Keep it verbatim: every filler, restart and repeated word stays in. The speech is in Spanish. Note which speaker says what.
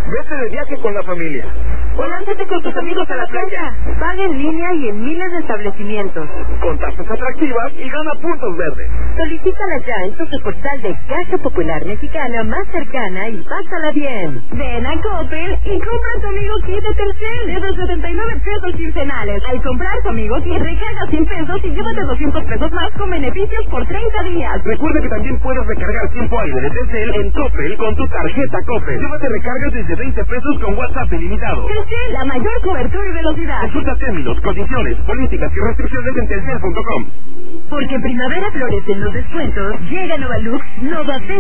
Speaker 1: Vete de viaje con la familia.
Speaker 2: O lánzate con tus amigos a la playa. Paga en línea y en miles de establecimientos.
Speaker 1: Con tasas atractivas y gana puntos verdes.
Speaker 2: Solicítala ya en tu sucursal de Caja Popular Mexicana más cercana y pásala bien. Ven a Coppel y compra tu amigo kit de Telcel desde setenta y nueve pesos quincenales. Al comprar tu amigo kit, recarga cien pesos y llévate doscientos pesos más con beneficios por treinta días.
Speaker 1: Recuerda que también puedes recargar tiempo aire de Telcel en Coppel con tu tarjeta Coppel. Llévate recargas desde veinte pesos con WhatsApp ilimitado.
Speaker 2: Telcel, la mayor cobertura y velocidad.
Speaker 1: Consulta términos, condiciones, políticas y restricciones en telcel punto com.
Speaker 2: Porque en primavera florecen los descuentos, llega Nova Lux Nova